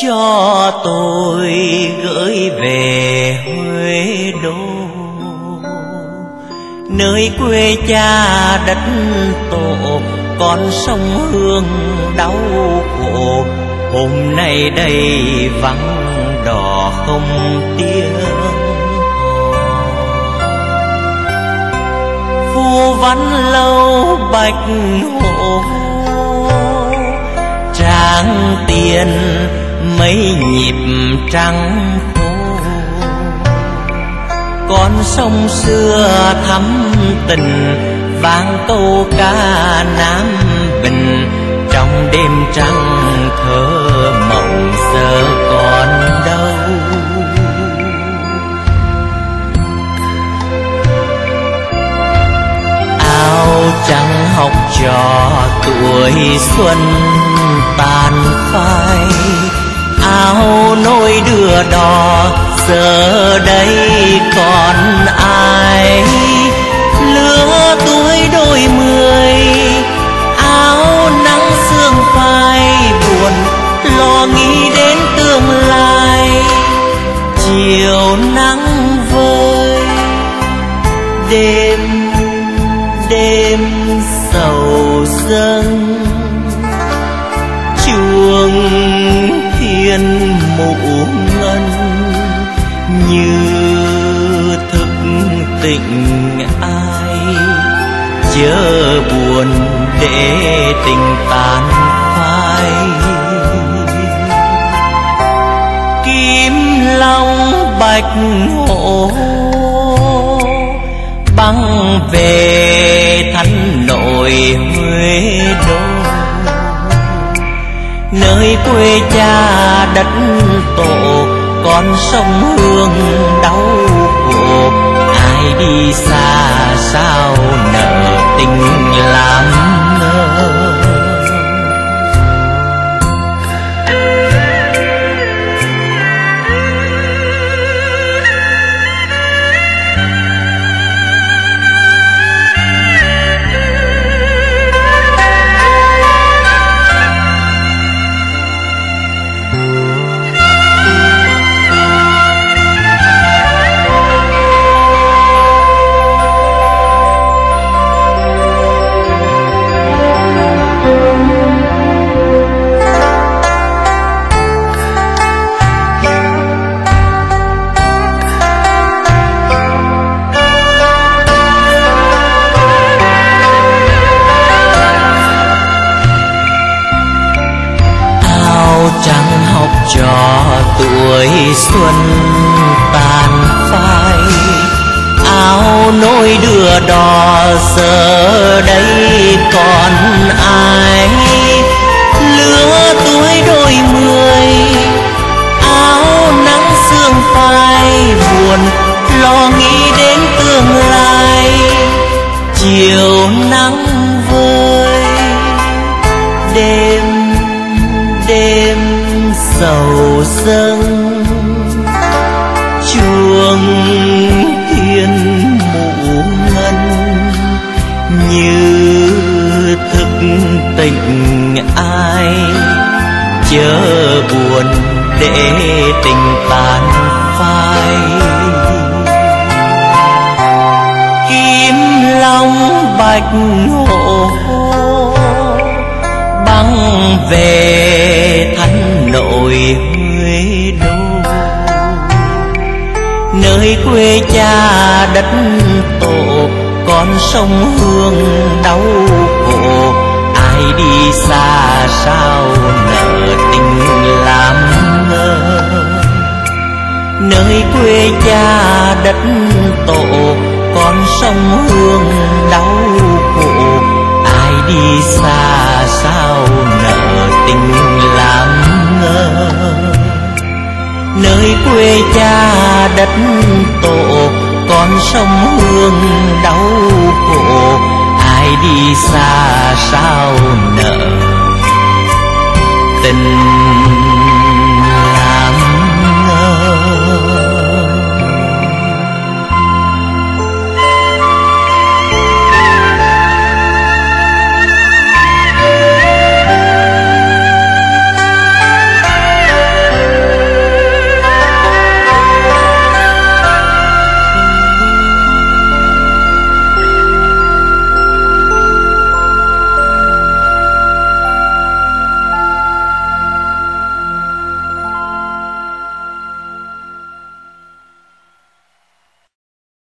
cho tôi gửi về Huế Đô, nơi quê cha đất tổ, con sông Hương đau khổ. Hôm nay đây vắng đò không tiếng phù văn lâu bạch hồ, tráng tiền mấy nhịp trắng phố. Con sông xưa thắm tình vang câu ca Nam Bình, trong đêm trăng thơ mộng giờ còn đâu. Áo trắng học trò tuổi xuân tàn phai, áo nôi đưa đò giờ đây còn ai. Lứa tuổi đôi mươi, áo nắng sương phai buồn, lo nghĩ đến tương lai. Chiều nắng vơi, đêm đêm sầu dâng, chuông thiên mụ ngân như thức tình ai. Chớ buồn để tình tàn phai, kim long bạch hổ băng về thánh nội Huế Đô, nơi quê cha đất tổ, con sông Hương đau khổ. Ai đi xa sao nợ tình làm ngơ. Trăng học trò tuổi xuân tàn phai, áo nôi đưa đò giờ đây còn ai. Lứa tuổi đôi mươi, áo nắng sương phai buồn, lo nghĩ đến tương lai. Chiều nắng vơi, đêm đêm sầu dâng, chuông thiên mụ ngân như thức tình ai. Chớ buồn để tình tàn phai, kim long bạch hổ băng về thánh nội Huế Đô, nơi quê cha đất tổ, con sông Hương đau khổ. Ai đi xa sao nợ tình làm ngơ, nơi quê cha đất tổ, con sông Hương đau khổ. Ai đi xa sao nợ tình làm ngơ, nơi quê cha đất tổ, con sông Hương đau khổ. Ai đi xa sao nợ tình